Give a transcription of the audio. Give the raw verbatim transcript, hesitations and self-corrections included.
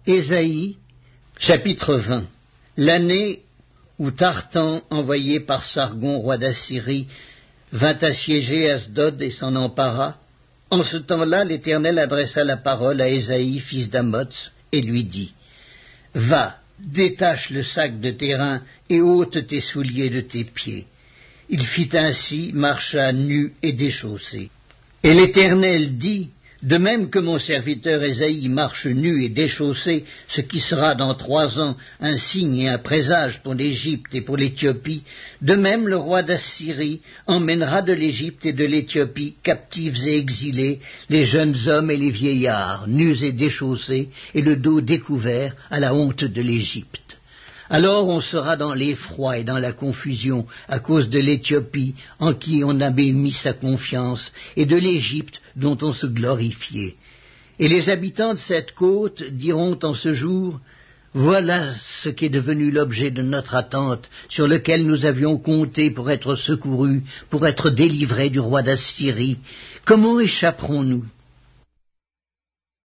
Ésaïe, chapitre vingt. L'année où Tartan, envoyé par Sargon, roi d'Assyrie, vint assiéger Asdod et s'en empara, en ce temps-là l'Éternel adressa la parole à Ésaïe, fils d'Amoz, et lui dit, « Va, détache le sac de tes reins et ôte tes souliers de tes pieds. » Il fit ainsi, marcha nu et déchaussé. Et l'Éternel dit, de même que mon serviteur Ésaïe marche nu et déchaussé, ce qui sera dans trois ans un signe et un présage pour l'Égypte et pour l'Éthiopie, de même le roi d'Assyrie emmènera de l'Égypte et de l'Éthiopie, captifs et exilés, les jeunes hommes et les vieillards, nus et déchaussés, et le dos découvert à la honte de l'Égypte. Alors on sera dans l'effroi et dans la confusion à cause de l'Éthiopie en qui on avait mis sa confiance et de l'Égypte dont on se glorifiait. Et les habitants de cette côte diront en ce jour, « Voilà ce qui est devenu l'objet de notre attente, sur lequel nous avions compté pour être secourus, pour être délivrés du roi d'Assyrie. Comment échapperons-nous ?